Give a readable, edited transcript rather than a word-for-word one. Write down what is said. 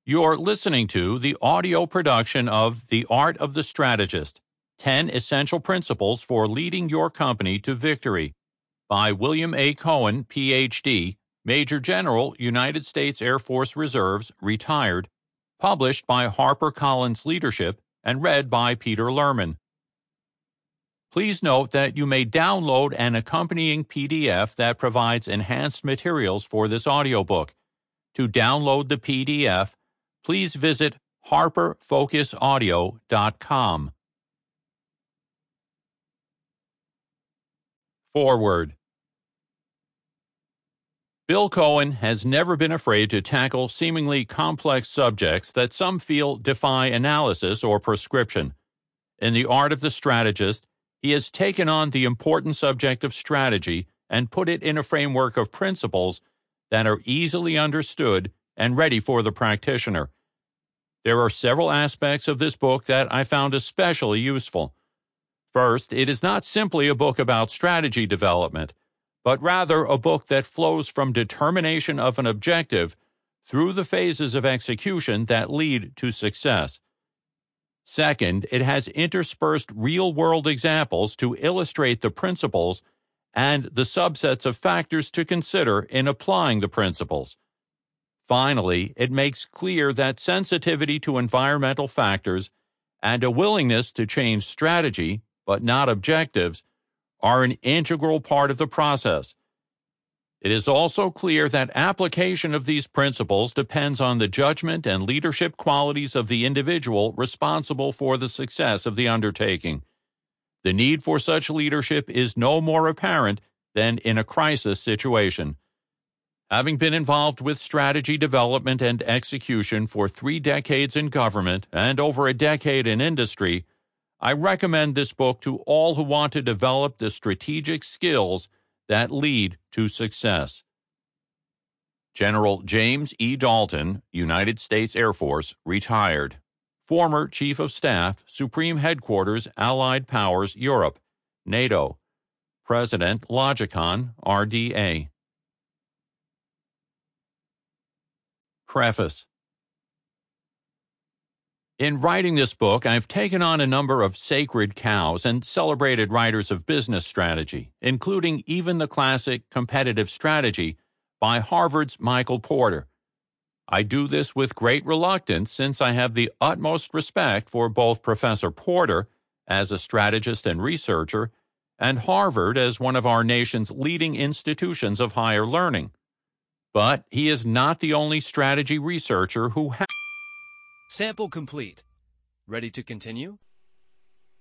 You're listening to the audio production of The Art of the Strategist, 10 Essential Principles for Leading Your Company to Victory by William A. Cohen, Ph.D., Major General, United States Air Force Reserves, retired, published by HarperCollins Leadership and read by Peter Lerman. Please note that you may download an accompanying PDF that provides enhanced materials for this audiobook. To download the PDF, please visit harperfocusaudio.com. Forward. Bill Cohen has never been afraid to tackle seemingly complex subjects that some feel defy analysis or prescription. In The Art of the Strategist, he has taken on the important subject of strategy and put it in a framework of principles that are easily understood and ready for the practitioner. There are several aspects of this book that I found especially useful. First, it is not simply a book about strategy development, but rather a book that flows from determination of an objective through the phases of execution that lead to success. Second, it has interspersed real-world examples to illustrate the principles and the subsets of factors to consider in applying the principles. Finally, it makes clear that sensitivity to environmental factors and a willingness to change strategy, but not objectives, are an integral part of the process. It is also clear that application of these principles depends on the judgment and leadership qualities of the individual responsible for the success of the undertaking. The need for such leadership is no more apparent than in a crisis situation. Having been involved with strategy development and execution for 3 decades in government and over a decade in industry, I recommend this book to all who want to develop the strategic skills that lead to success. General James E. Dalton, United States Air Force, retired. Former Chief of Staff, Supreme Headquarters, Allied Powers, Europe, NATO. President, Logicon, RDA. Preface. In writing this book, I've taken on a number of sacred cows and celebrated writers of business strategy, including even the classic Competitive Strategy by Harvard's Michael Porter. I do this with great reluctance since I have the utmost respect for both Professor Porter as a strategist and researcher and Harvard as one of our nation's leading institutions of higher learning. But he is not the only strategy researcher who has. Sample complete. Ready to continue?